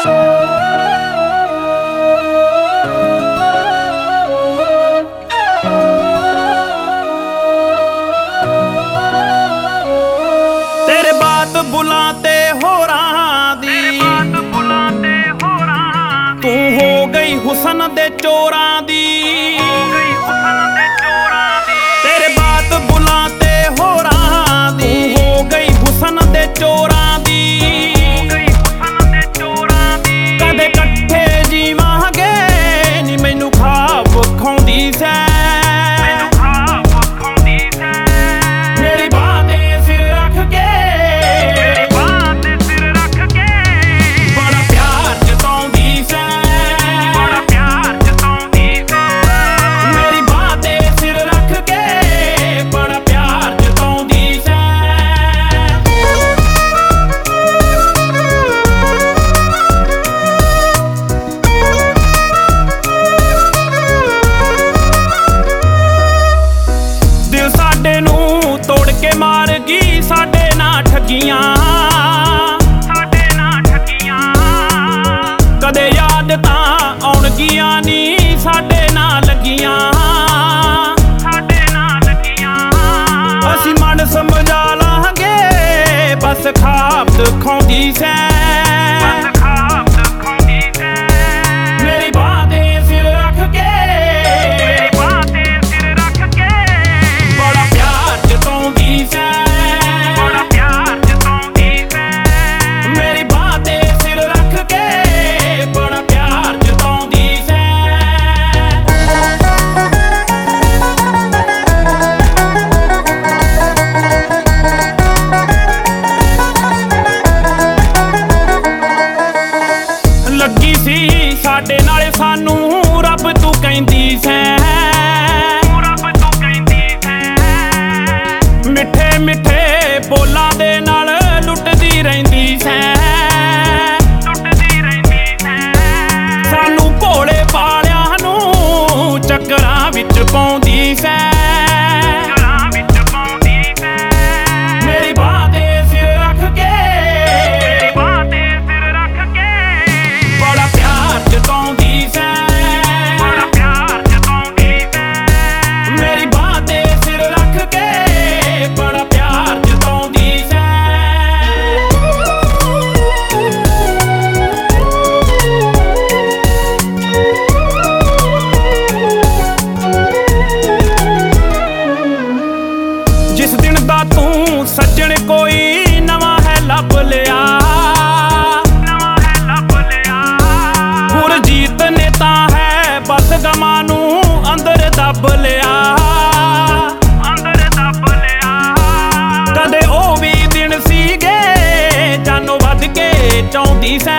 तेरे बात बुलाते होरां दी, तू हो गई हुसन दे चोरां दी। तेरे बात बुलाते होरां दी, हो गई हुसन दे चोरां दी। कदे कट्ठे जीवांगे नी मैनू ख्वाब खाउंदी सै। तोड़ के मार गई साडे ना ठगियां, कदे याद तां आउणगियां नी साडे ना लगियां। असी मन समझा लांगे बस ख्वाब दिखाउंदी सै। मेरी बात दे सिर रख के लगी सी साडे नाले सानू रब तू कहंदी सै। मिठे मिठे बोलां दे नाल लुटदी रहिंदी सै। सानू भोले पालियां नू चक्करां विच पाउंदी सै। मेरी बात दे सिर रख के बड़ा प्यार जताउंदी सै। मेरी बात दे सिर रख के बड़ा प्यार जताउंदी सै। जिस दिन दा तू सज्जण कोई नवां है लभ लिया, गुरजीत ने तां है बस गमां नू अंदर दब लिया। कदे ओ भी दिन सीगे जानो वध के चाहुंदी सै।